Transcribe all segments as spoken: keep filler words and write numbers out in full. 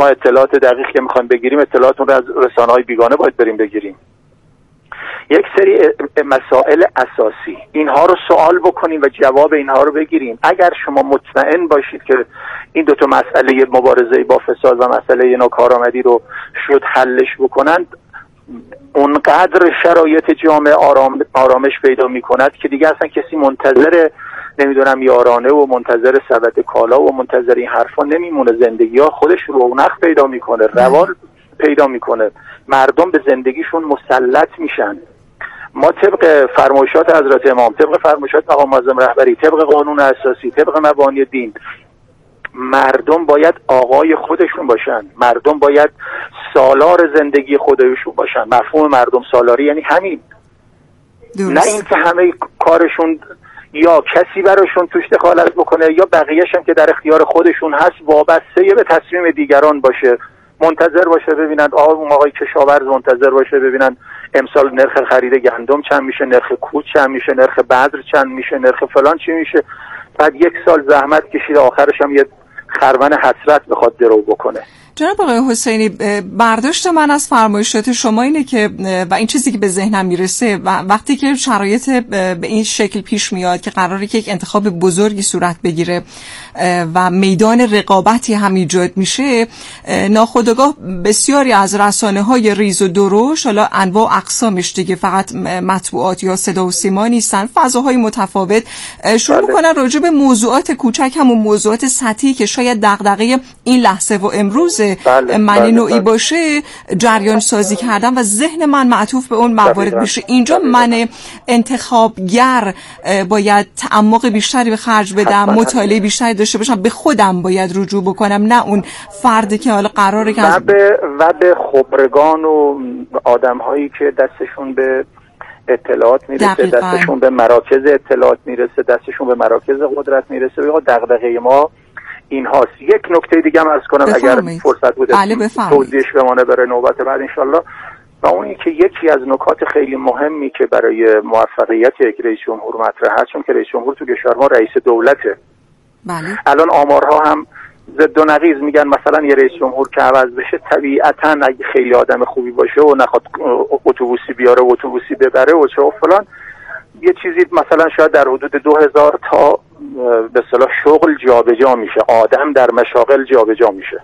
ما اطلاعات دقیق که میخوایم بگیریم اطلاعاتون رو از رسانه‌های بیگانه باید بریم بگیریم. یک سری مسائل اساسی اینها رو سوال بکنیم و جواب اینها رو بگیریم. اگر شما مطمئن باشید که این دو تا مسئله مبارزه با فساد و مسئله ناکارآمدی رو شد حلش بکنند، اونقدر شرایط جامعه آرام آرامش پیدا میکند که دیگه اصلا کسی منتظر نمیدونم یارانه و منتظر ثبت کالا و منتظر این حرفا نمیمونه. زندگی ها خودش رونق پیدا میکنه، روال پیدا میکنه، مردم به زندگیشون مسلط میشن. ما طبق فرمایشات حضرت امام، طبق فرمایشات مقام معظم رهبری، طبق قانون اساسی، طبق مبانی دین، مردم باید آقای خودشون باشن، مردم باید سالار زندگی خودشون باشن. مفهوم مردم سالاری یعنی همین، درست. نه این که همه کارشون یا کسی براشون توش دخالت بکنه یا بقیه‌ش هم که در اختیار خودشون هست وابسته به تصمیم دیگران باشه، منتظر باشه ببینن آقا اون آقای کشاورز منتظر باشه ببینن امسال نرخ خرید گندم چند میشه، نرخ کوچ چند میشه، نرخ بذر چند میشه، نرخ فلان چی میشه. بعد یک سال زحمت کشید آخرش هم یه خرمن حسرت بخواد درو بکنه. جناب آقای حسینی، برداشت من از فرمایشات شما اینه که و این چیزی که به ذهنم میرسه وقتی که شرایط به این شکل پیش میاد که قراره که یک انتخاب بزرگی صورت بگیره و میدان رقابتی هم ایجاد میشه، ناخودآگاه بسیاری از رسانه‌های ریز و درشت، حالا انواع اقسامش دیگه، فقط مطبوعات یا صدا و سیما نیستن، فضاهای متفاوت، شروع میکنن راجع به موضوعات کوچک، همون موضوعات سطحی که شاید دغدغه این لحظه و امروز بله، من بله، نوعی بله. باشه جریان سازی کردم و ذهن من معطوف به اون موارد بشه. اینجا من انتخابگر باید تعمق بیشتری به خرج بدم، مطالعه بیشتری داشته باشم، به خودم باید رجوع بکنم، نه اون فردی که حالا قراره که و به و به خبرگان و آدم‌هایی که دستشون به اطلاعات میرسه، دقیقا. دستشون به مراکز اطلاعات میرسه، دستشون به مراکز قدرت میرسه. یا دغدغه ما این هاست. یک نکته دیگه هم عرض کنم اگر فرصت بوده بله توضیحش بمانه برای نوبت بعد انشالله، و اون این که یکی از نکات خیلی مهمی که برای موفقیت یک رئیس جمهور مطرح هست، چون که رئیس جمهور تو کشور ما رئیس دولته. بله. الان آمارها هم ضد و نقیض میگن، مثلا یه رئیس جمهور که عوض بشه طبیعتا اگه خیلی آدم خوبی باشه و نخواد اتوبوسی بیاره و اتوبوسی ببره و چه و فلان، یه چیزی مثلا شاید در حدود دو هزار تا به اصطلاح شغل جابجا میشه، آدم در مشاغل جابجا میشه.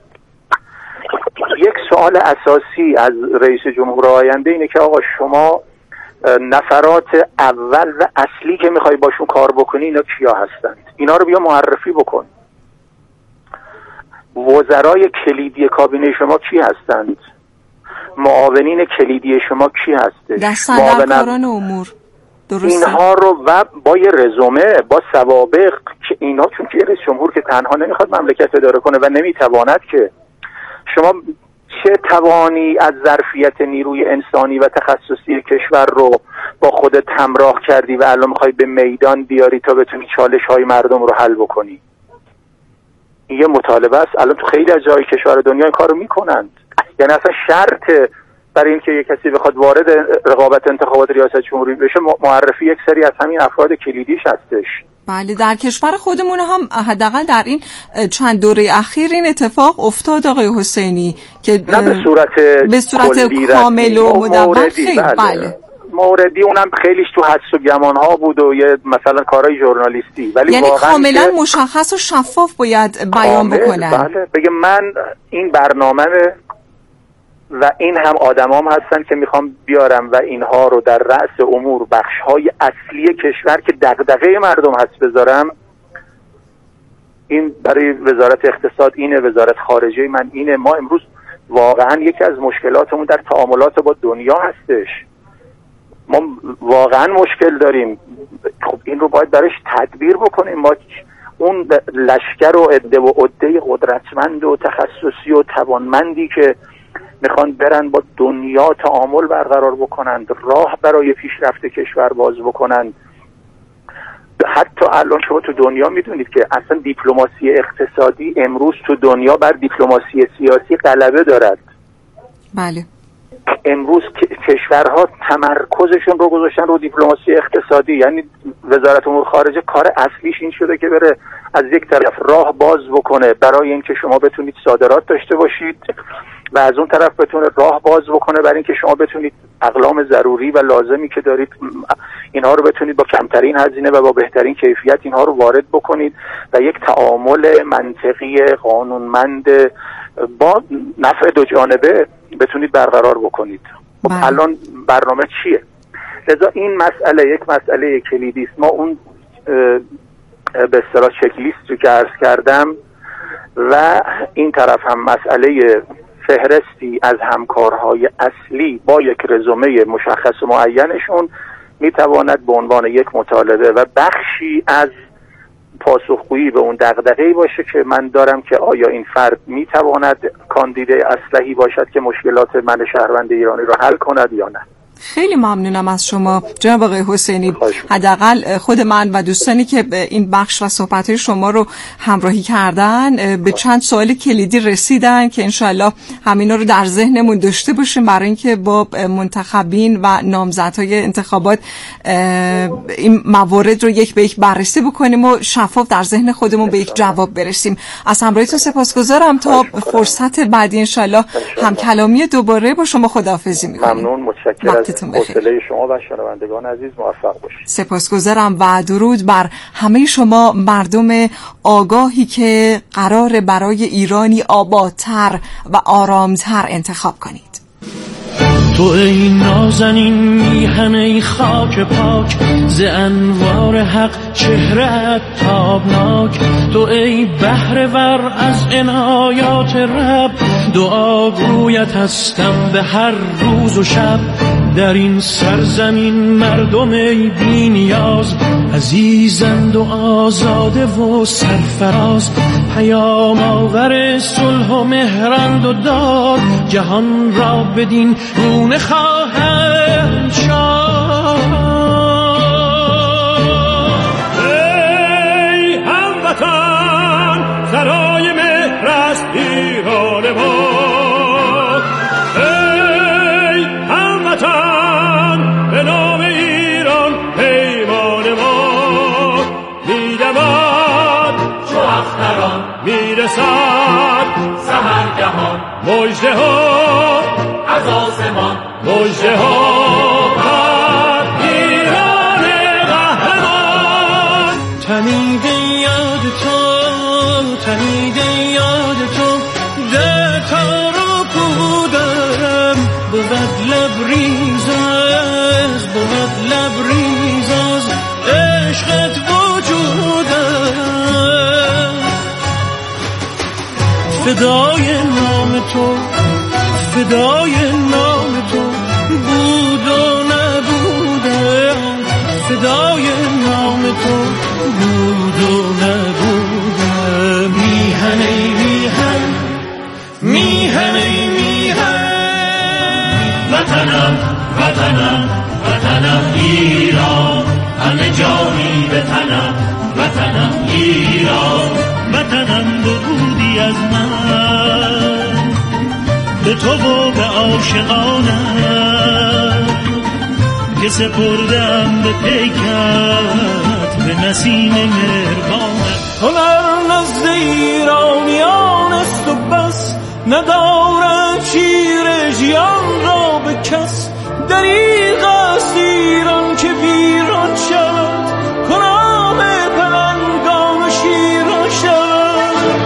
یک سوال اساسی از رئیس جمهور آینده اینه که آقا شما نفرات اول و اصلی که میخوای باشون کار بکنی اینا کیا هستند؟ اینا رو بیا معرفی بکن. وزرای کلیدی کابینه شما کی هستند؟ معاونین کلیدی شما کی هستش؟ دستاندرکاران امور. درسته. اینها رو و با یه رزومه، با سوابق که اینا، چون که رئیس جمهور که تنها نمیخواد مملکت اداره کنه و نمیتواند که، شما چه توانی از ظرفیت نیروی انسانی و تخصصی کشور رو با خودت همراه کردی و الان میخوای به میدان بیاری تا بتونی چالش های مردم رو حل بکنی؟ این یه مطالبه است. الان تو خیلی از جای کشور دنیا این کارو میکنند. یعنی اصلا شرط برای اینکه یک کسی بخواد وارد رقابت انتخابات ریاست جمهوری بشه معرفی یک سری از همین افراد کلیدیش هستش. بله، در کشور خودمون هم حداقل در این چند دوره اخیر این اتفاق افتاد آقای حسینی که نه به صورت به صورت کامل و مدون خیلی بله. بله. موردی اونم خیلیش تو حدس و گمان ها بود و یه مثلا کارهای ژورنالیستی، ولی یعنی کاملا که مشخص و شفاف باید بیان بکنن. بله، بگه من این برنامه و این هم آدمام هستن که میخوام بیارم و اینها رو در رأس امور بخش‌های اصلی کشور که دغدغه مردم هست بذارم. این برای وزارت اقتصاد اینه، وزارت خارجه من اینه. ما امروز واقعا یکی از مشکلاتمون در تعاملات با دنیا هستش. ما واقعا مشکل داریم. خب این رو باید برایش تدبیر بکنیم. ما اون لشکر و عده و عده قدرتمند و تخصصی و توانمندی که میخوان برن با دنیا تعامل برقرار بکنند، راه برای پیشرفت کشور باز بکنند. حتی الان شما تو دنیا میدونید که اصلا دیپلماسی اقتصادی امروز تو دنیا بر دیپلماسی سیاسی غلبه دارد. بله. امروز کشورها تمرکزشون رو گذاشتن رو دیپلماسی اقتصادی، یعنی وزارت امور خارجه کار اصلیش این شده که بره از یک طرف راه باز بکنه برای اینکه شما بتونید صادرات داشته باشید و از اون طرف بتونه راه باز بکنه برای اینکه شما بتونید اقلام ضروری و لازمی که دارید اینها رو بتونید با کمترین هزینه و با بهترین کیفیت اینها رو وارد بکنید و یک تعامل منطقی قانونمند با نفع دو جانبه بتونید برقرار بکنید. خب الان برنامه چیه؟ لذا این مسئله یک مسئله کلیدی است. ما اون به اصطلاح چک لیست رو که عرض کردم و این طرف هم مسئله فهرستی از همکارهای اصلی با یک رزومه مشخص و معینشون میتواند به عنوان یک مطالبه و بخشی از پاسخگویی به اون دغدغه‌ای باشه که من دارم که آیا این فرد میتواند کاندیدای اصلحی باشد که مشکلات من شهروند ایرانی رو حل کند یا نه. خیلی ممنونم از شما جناب آقای حسینی. حداقل خود من و دوستانی که این بخش و صحبت‌های شما رو همراهی کردن به چند سوال کلیدی رسیدن که انشالله همینا رو در ذهنمون داشته باشیم برای اینکه با منتخبین و نامزدهای انتخابات این موارد رو یک به یک بررسی بکنیم و شفاف در ذهن خودمون به یک جواب برسیم. از همراهیتون سپاسگزارم. تا فرصت بعدی انشالله هم کلامی دوباره با شما خداحافظی می‌کنم. ممنون، متشکرم. حوصله شما و شنوندگان عزیز موفق باشید. سپاسگزارم و درود بر همه شما مردم آگاهی که قرار برای ایرانی آبادتر و آرامتر انتخاب کنید. تو ای نازنین میهن ای خاک پاک ز انوار حق چهره‌ات تابناک تو ای بحر ور از عنایات رب دعاگویت هستم به هر روز و شب در این سرزمین مردم ای بی نیاز عزیزند و آزاده و سرفراز پیام آور صلح و مهرند و داد جهان را بدین گونه خواهند شاد. ای هموطن سرای مهر است ایران ما ای هموطن به نام ایران پیمان ما میدمد چو اختران میرسد سحرگهان مژده ها از آسمان مژده ها بر ایران قهرمان تنیده یاد تو تنیده یاد تو ده کارو کودم بود لبریز از بود لبریز از عشقت وجودم فدای نام تو فدای نام تو بود و نبودم فدای نام تو بود و نبودم میهن ای میهن میهن ای میهن وطنم وطنم وطنم ایران همه جانی به تنم وطنم ایران وطنم بودی از من به تو و به عاشقانم که سپردم به پیکت به نسیم مهربانت هنر نزد ایرانیان است و بس ندارد شیر ژیان را به کس دریغ است ایران که ویران شد کنام پلنگان و شیران شد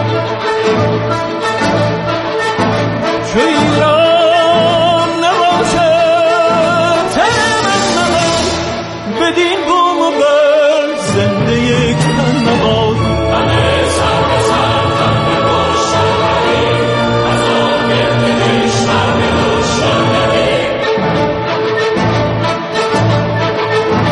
چو ایران نباشد تن من بدین بوم و بر زنده یک تن نباد همه سر به سر تن به گشتنگی از آن گرد کشور به گشتنگی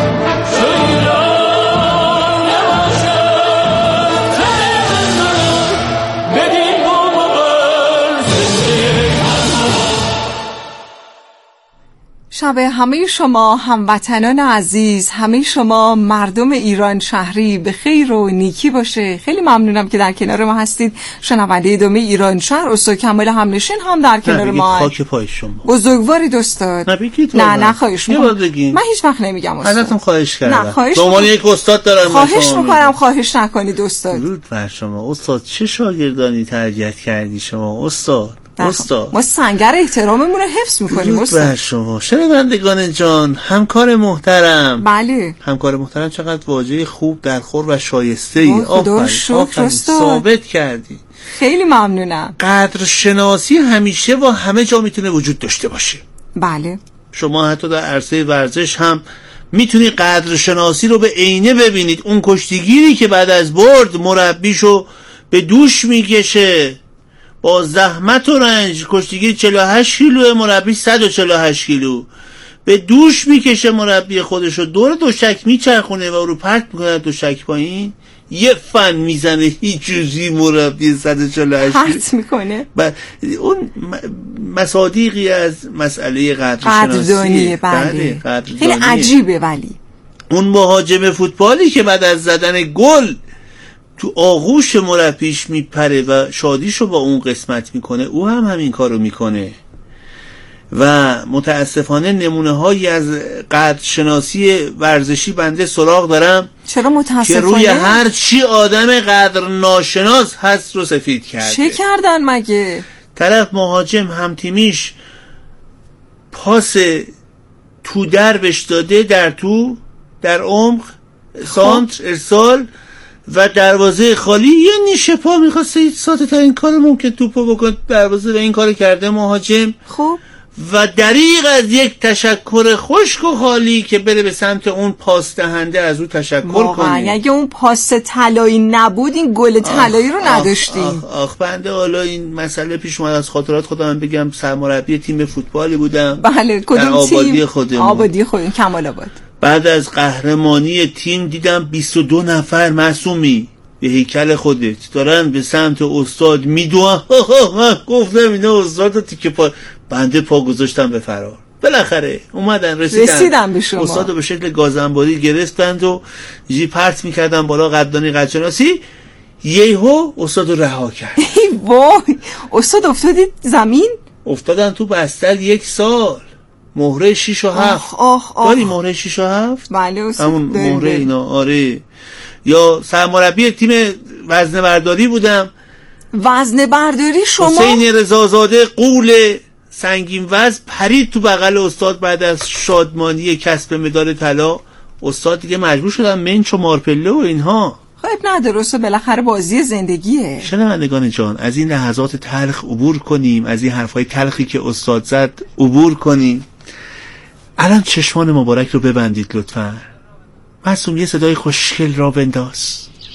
شب همه شما هموطنان عزیز، همه شما مردم ایران شهری به خیر و نیکی باشه. خیلی ممنونم که در کنار ما هستید. شنونده دومی ایران شهر استاد کمال همنشین هم در کنار ما. خاک پای شما. بزرگوارید استاد. نه نه خواهش می‌کنم. من هیچ وقت نمیگم استاد. ازتون خواهش کردم. نه خواهش. به عنوان یک استاد دارم خواهش می‌کنم خواهش نکنید استاد. درود بر شما استاد. چه شاگردانی تربیت کردی شما استاد؟ استاد ما سنگر احتراممون رو حفظ میکنیم استاد. بر شما شنوندگان جان، همکار محترم. بله همکار محترم چقدر واژه خوب در خور و شایسته ای. آفرین ثابت کردی. خیلی ممنونم. قدرشناسی همیشه و همه جا میتونه وجود داشته باشه. بله شما حتی در عرصه ورزش هم میتونی قدرشناسی رو به عینه ببینید. اون کشتیگیری که بعد از برد مربیشو به دوش میکشه با زحمت و رنج، کشتیگیر چهل و هشت کیلو، مربی صد و چهل و هشت کیلو، به دوش میکشه مربی خودشو، دور دوشک میچرخونه و رو پرت میکنه دوشک پایین، یه فن میزنه هیچ جوزی مربی صد و چهل و هشت پرت میکنه. ب... اون مصادیقی از مسئله قدرشناسیه. بله خیلی عجیبه. ولی اون مهاجم فوتبالی که بعد از زدن گل تو آغوش مربیش میپره و شادیشو با اون قسمت میکنه، او هم همین کارو میکنه. و متاسفانه نمونه هایی از قدرشناسی ورزشی بنده سراغ دارم. چرا متاسفانه؟ که روی هر چی آدم قدر ناشناس هست رو سفید کرده. چه کردن مگه؟ طرف مهاجم هم تیمیش پاس تو دربش داده، در تو در عمق سانتر ارسال و دروازه خالی، یه نیشه پا میخواسته هیچ ساده ترین کار ممکن توپو بکن دروازه و این کار کرده مهاجم. خب و دریغ از یک تشکر خشک و خالی که بره به سمت اون پاس دهنده از اون تشکر کنه. اگه اون پاس طلایی نبود این گل طلایی رو نداشتیم. آخ, آخ, آخ بنده حالا این مسئله پیش اومد، از خاطرات خودم بگم سرمربی تیم فوتبالی بودم. بله کدوم آبادی تیم؟ خودمون. آبادی خودمون کمال آباد. بعد از قهرمانی تیم دیدم بیست و دو نفر معصومی به هیکل خودت دارن به سمت استاد میدوان. من گفتم اینا استاد تیکه پا، بنده پا گذاشتم به فرار. بالاخره اومدن رسیدن, رسیدن به شما. استاد رو به شکل گازنباری گرفتند و یه پرت میکردن بالا قدردانی قدرشناسی. یهو استاد رو رها کرد. وای استاد افتادید زمین؟ افتادن تو بستر یک سال. مهره شیش و هفت. آخ آخ داری مهره شیش و هفت؟ بله استاد. همون مهره اینا. آره. یا سرمربی تیم وزنه برداری بودم. وزنه برداری شما؟ حسین رضازاده قول سنگین وزن پرید تو بغل استاد بعد از شادمانی کسب مدال طلا. استاد دیگه مجبور شدن منچ و مارپله و اینها. خب نداره استاد، بالاخره بازی زندگیه. شنوندگان جان، از این لحظات تلخ عبور کنیم، از این حرفای تلخی که استاد زد عبور کنیم. الان چشمان مبارک رو ببندید لطفاً. معصوم یه صدای خوشگل را بنداز.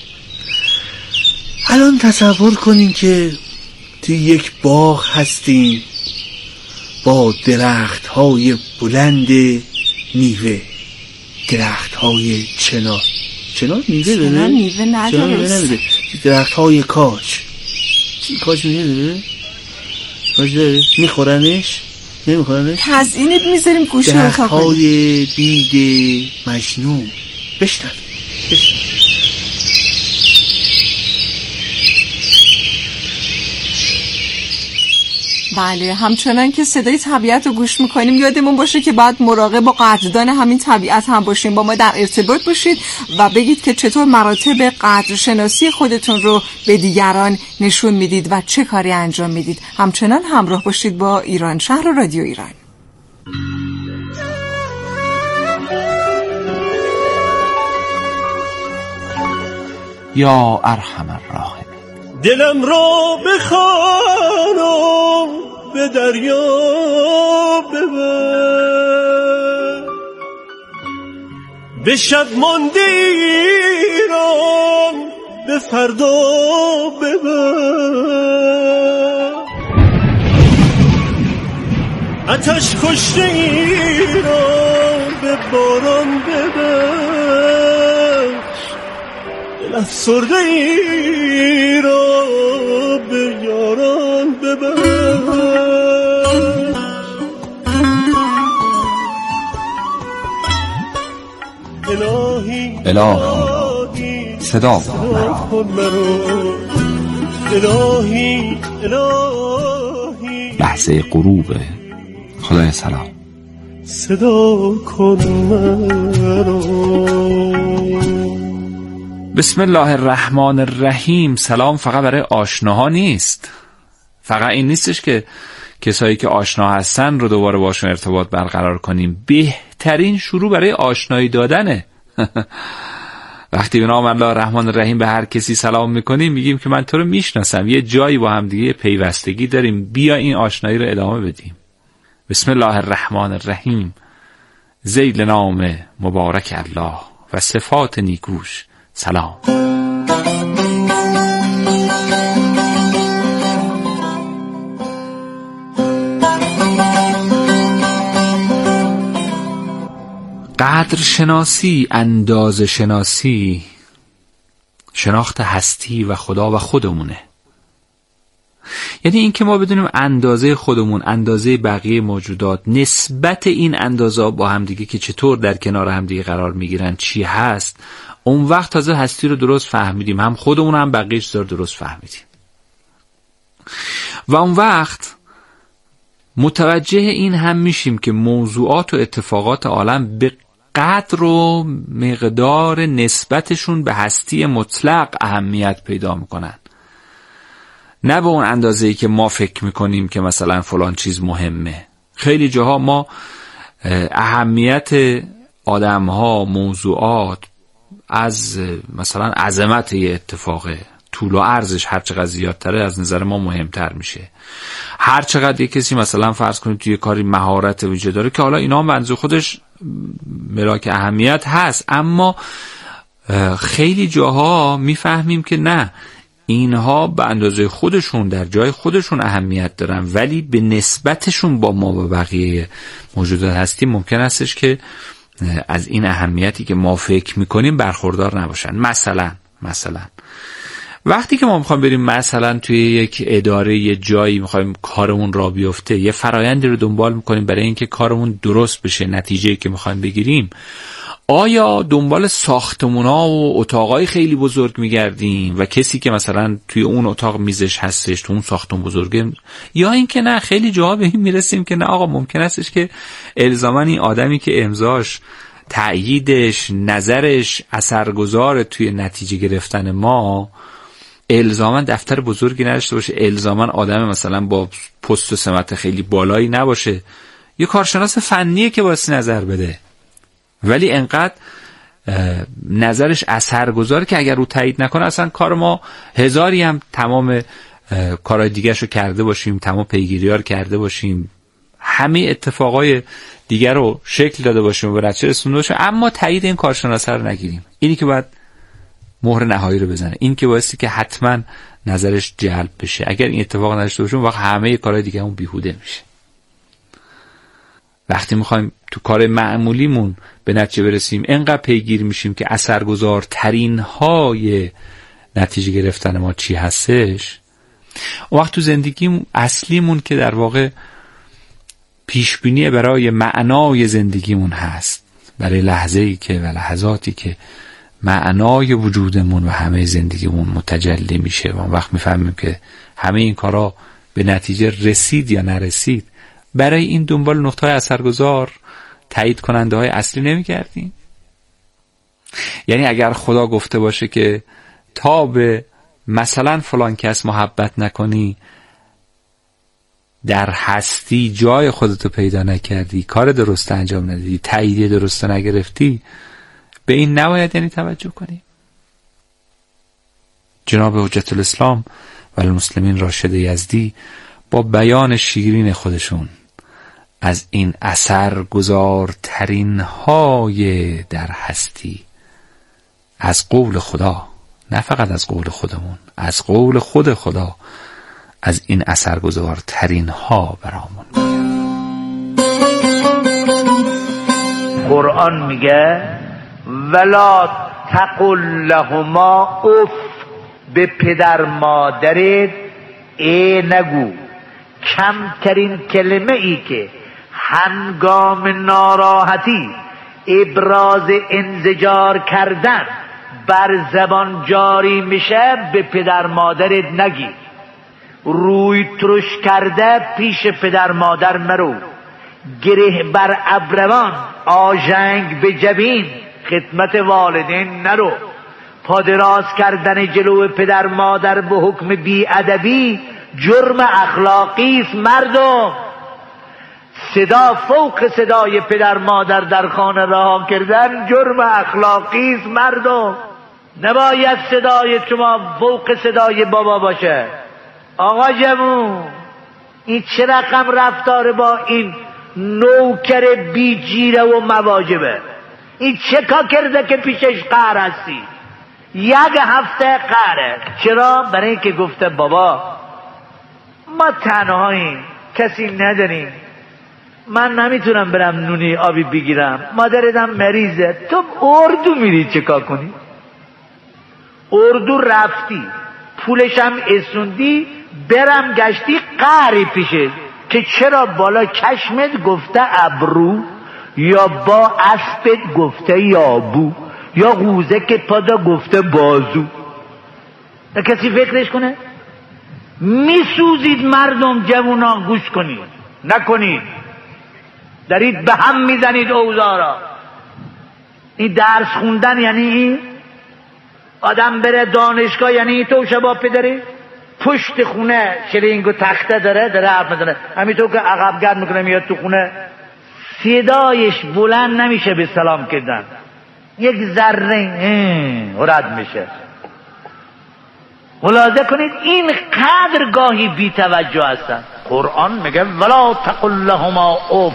الان تصور کنین که توی یک باغ هستین با درخت های بلند میوه، درخت های چنار. چنار میوه داره؟ چنار میوه نداره. درخت های کاج. کاج میوه داره؟ کاج داره؟ میخورنش؟ نمیخورنش؟ تزیینت میذاریم گوشه رو درخت های بید مجنون. بشنو بشنو. بله همچنان که صدای طبیعت رو گوش میکنیم یادمون باشه که باید مراقب و قدردان همین طبیعت هم باشیم. با ما در ارتباط باشید و بگید که چطور مراتب قدرشناسی خودتون رو به دیگران نشون میدید و چه کاری انجام میدید. همچنان همراه باشید با ایران شهر و رادیو ایران. یا ارحم الراحمین. دلم را بخوانم به دریا ببر، به شب مانده ایران به فردا ببر، آتش کشته ایران به باران ببر، دل افسرده ای را به یاران ببر. الهی صدا کن مرا، الهی الهی لحظه غروب. خدای سلام صدا کن مرا. بسم الله الرحمن الرحیم. سلام فقط برای آشناها نیست. فقط این نیستش که کسایی که آشنا هستن رو دوباره باشون ارتباط برقرار کنیم. بهترین شروع برای آشنایی دادنه. وقتی به نام الله الرحمن الرحیم به هر کسی سلام میکنیم میگیم که من تو رو میشناسم، یه جایی با هم دیگه پیوستگی داریم، بیا این آشنایی رو ادامه بدیم. بسم الله الرحمن الرحیم. ذیل نام مبارک الله و صفات نیکوش سلام. قدر شناسی، اندازه شناسی، شناخت هستی و خدا و خودمونه. یعنی این که ما بدونیم اندازه خودمون، اندازه بقیه موجودات، نسبت این اندازه با هم دیگه که چطور در کنار هم دیگه قرار میگیرن چی هست، اون وقت تازه هستی رو درست فهمیدیم، هم خودمون هم بقیه چیزا رو درست فهمیدیم. و اون وقت متوجه این هم میشیم که موضوعات و اتفاقات عالم به قدر و مقدار نسبتشون به هستی مطلق اهمیت پیدا میکنن، نه به اون اندازه‌ای که ما فکر میکنیم که مثلا فلان چیز مهمه. خیلی جاها ما اهمیت آدمها، موضوعات از مثلا عظمت یه اتفاقه، طول و عرضش هر چقدر زیادتره از نظر ما مهمتر میشه. هر چقدر یک کسی مثلا فرض کنید توی کاری مهارت ویژه داره که حالا اینا هم بنظر خودش ملاک اهمیت هست، اما خیلی جاها میفهمیم که نه، اینها به اندازه خودشون در جای خودشون اهمیت دارن، ولی به نسبتشون با ما و بقیه موجودات هستی ممکن استش که از این اهمیتی که ما فکر میکنیم برخوردار نباشن. مثلا مثلا وقتی که ما میخوایم بریم مثلا توی یک اداره یه جایی میخوایم کارمون را بیفته، یه فرایندی رو دنبال میکنیم برای اینکه کارمون درست بشه، نتیجه‌ای که میخوایم بگیریم، آیا دنبال ساختمونا و اتاقای خیلی بزرگ میگردیم و کسی که مثلا توی اون اتاق میزش هستش تو اون ساختمون بزرگه، یا اینکه نه خیلی جاها به این میرسیم که نه آقا ممکن استش که الزاما این آدمی که امضاش، تأییدش، نظرش اثرگذار توی نتیجه گرفتن ما الزاما دفتر بزرگی نداشته باشه، الزاما آدم مثلا با پست و سمت خیلی بالایی نباشه، یه کارشناس فنیه که واسه نظر بده، ولی انقدر نظرش اثرگذاره که اگر رو تایید نکنه اصلا کار ما هزاری هم تمام کارهای دیگرش رو کرده باشیم، تمام پیگیری‌ها رو کرده باشیم، همه اتفاقای دیگر رو شکل داده باشیم و به نتیجه رسونده باشیم، اما تایید این کارشناس رو نگیریم. اینی که باید مهر نهایی رو بزنه، این که بایستی که حتما نظرش جلب بشه. اگر این اتفاق نداشته باشیم وقت همه کارهای دیگه همون بیهوده میشه. وقتی میخوایم تو کار معمولیمون به نتیجه برسیم انقدر پیگیر میشیم که اثرگذارترین های نتیجه گرفتن ما چی هستش. اون وقت تو زندگی اصلیمون که در واقع پیشبینی برای معنای زندگیمون هست، برای لحظه‌ای که و لحظاتی که معنای وجودمون و همه زندگیمون متجلی میشه، و اون وقت میفهمیم که همه این کارا به نتیجه رسید یا نرسید. برای این دنبال نقطه‌های اثرگذار، تایید کننده های اصلی نمی‌گردیم. یعنی اگر خدا گفته باشه که تا به مثلا فلان کس محبت نکنی، در هستی جای خودتو پیدا نکردی، کار درست انجام ندادی، تایید درست نگرفتی، به این نباید یعنی توجه کنی. جناب حجت الاسلام و المسلمین راشد یزدی با بیان شیرین خودشون از این اثرگذارترین های در هستی، از قول خدا، نه فقط از قول خودمون، از قول خود خدا، از این اثرگذارترین ها برامون. قرآن میگه ولا تقل لهما اف، به پدر مادرت ای نگو. کمترین کلمه ای که هنگام ناراحتی ابراز انزجار کردن بر زبان جاری میشه به پدر مادرت نگی. روی ترش کرده پیش پدر مادر مرو. گره بر ابروان آژنگ به جبین خدمت والدین نرو. پادراز کردن جلو پدر مادر به حکم بی ادبی جرم اخلاقی است مردم. صدا فوق صدای پدر مادر در خانه رها کردن جرم اخلاقی است مردم. نباید صدای شما فوق صدای بابا باشه. آقا جمون این چه رقم رفتار با این نوکر بی جیره و مواجبه؟ این چه کار کرده که پیشش قهر هستی؟ یک هفته قهره. چرا؟ برای اینکه گفته بابا ما تنهاییم، کسی نداریم، من نمیتونم برم نونی آبی بگیرم، مادرتم مریضه، تو اردو میری چه کار کنی؟ اردو رفتی پولشم اسوندی برم گشتی قهری پیشه که چرا بالا چشمت گفته ابرو، یا با اسبت گفته یابو، یا قوزه که پادا گفته بازو. نه کسی فکرش کنه؟ میسوزید مردم. جوونا گوش کنید نکنید، دارید به هم میزنید اوضاع را. این درس خوندن یعنی این آدم بره دانشگاه یعنی تو شبا پدری پشت خونه شلینگ و تخته داره داره حرف میزنه، همینطور که عقب گرد میکنه میاد تو خونه صدایش بلند نمیشه به سلام کردن، یک ذره رد میشه. ملاحظه کنید این قدر گاهی بی توجه هستن. قرآن میگه ولا تقل لهما اف.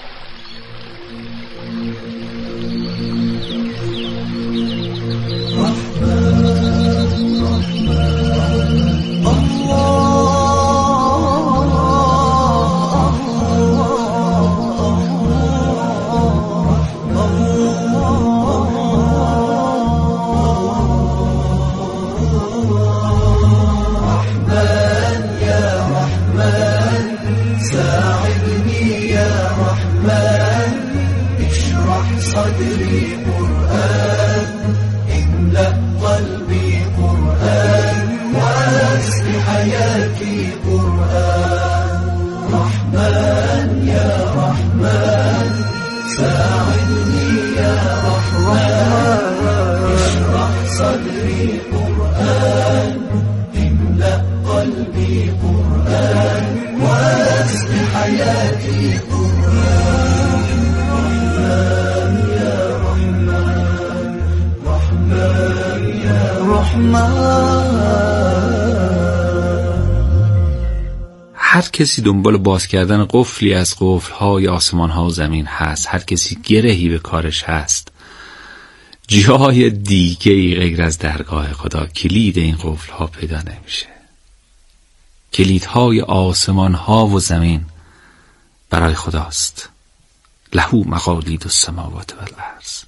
هر کسی دنبال باز کردن قفلی از قفل‌های آسمان‌ها و زمین هست، هر کسی گرهی به کارش هست، جای دیگه‌ای غیر از درگاه خدا کلید این قفل‌ها پیدا نمیشه. کلیدهای آسمان‌ها و زمین برای خداست. له مقالید السماوات والارض.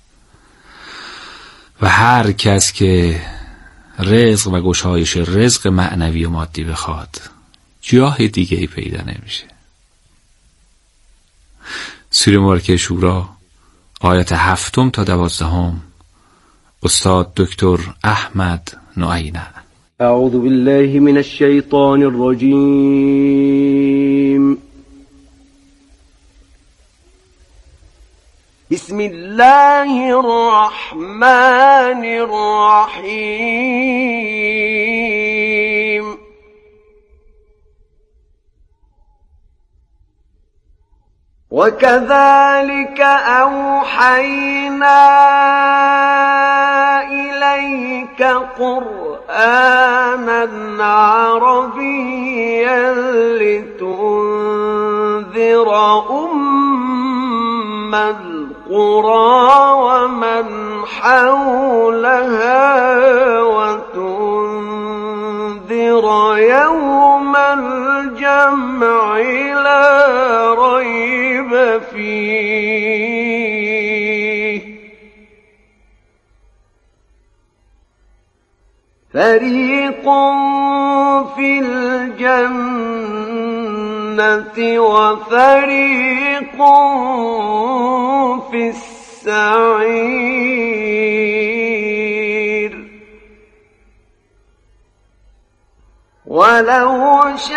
و هر کس که رزق و گشایش رزق معنوی و مادی بخواد جای دیگه ای پیدا نمیشه. سوره مبارکه شورا آیت هفتم تا دوازدهم استاد دکتر احمد نعینه. اعوذ بالله من الشیطان الرجیم. بسم الله الرحمن الرحیم. وكذلك أوحينا إليك قرآنا عربيا لتنذر أم القرى ومن حولها وتنذر يوم الجمع لا ريب فيه فريق في الجنة وفريق في السعير. السعير ولو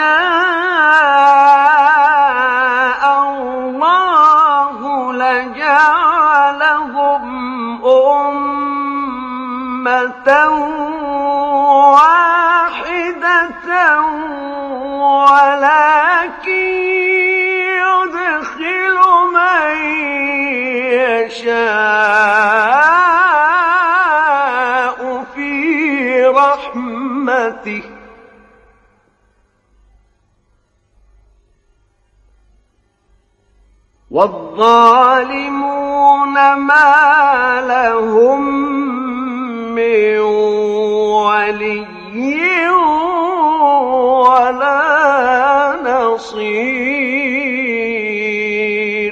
شاء الله لجعلهم أمة واحدة ولكن يدخل من يشاء في رحمته والظالمون ما لهم من ولي ولا نصير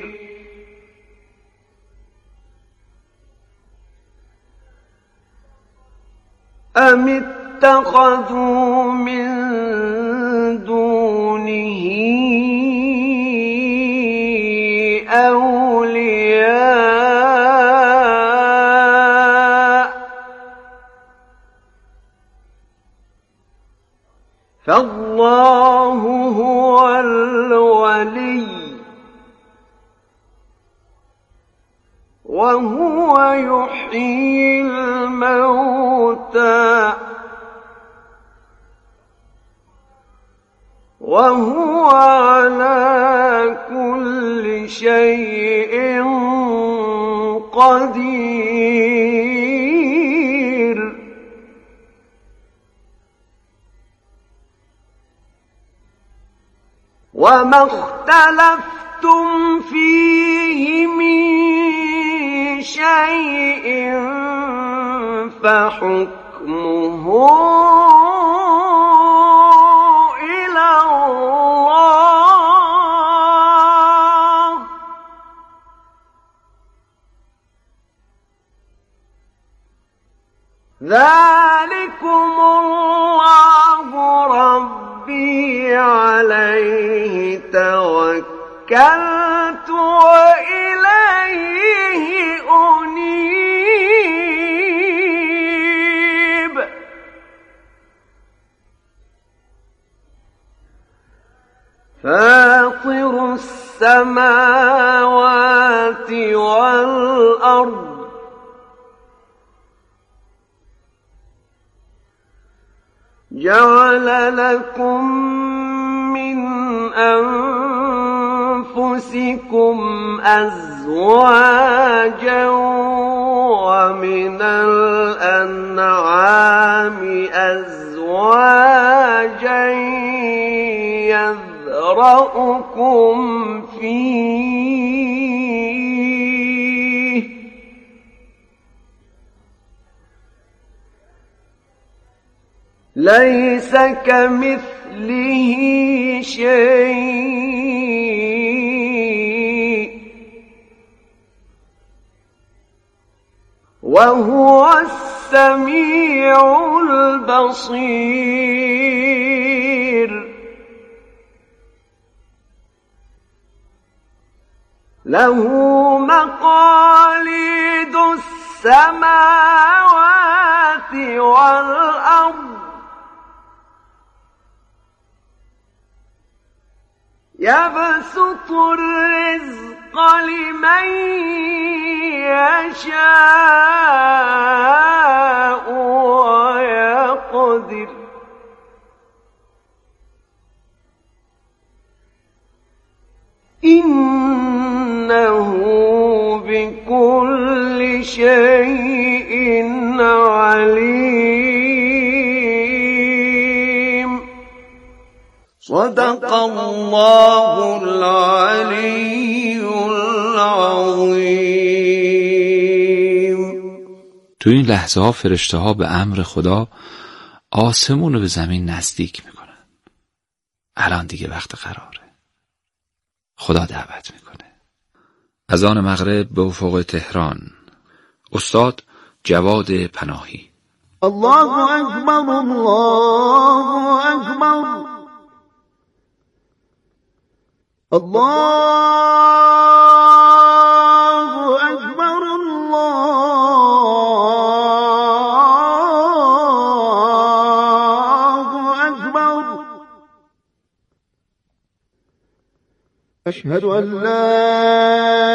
أم اتخذوا من دونه أولياء فالله هو الولي وهو يحيي الموتى وهو على كل شيء قدير وما اختلفتم فيه من شيء فحكمه إلى الله ذلكم الله ربي عليه توكلت وإليه أنيب فاطر السماوات والأرض جعل لكم من أنفسكم أزواجا ومن الأنعام أزواجا يذرأكم فيه ليس كمثله شيء وهو السميع البصير له مقاليد السماوات والأرض يبسط الرزق لمن يشاء ويقدر إنه بكل شيء عليم صدق الله العلی العظیم. تو این لحظه ها فرشته ها به امر خدا آسمون رو به زمین نزدیک میکنن. الان دیگه وقت قراره. خدا دعوت میکنه. اذان مغرب به افق تهران. استاد جواد پناهی. الله اکبر الله اکبر الله اکبر الله أشهد أن لا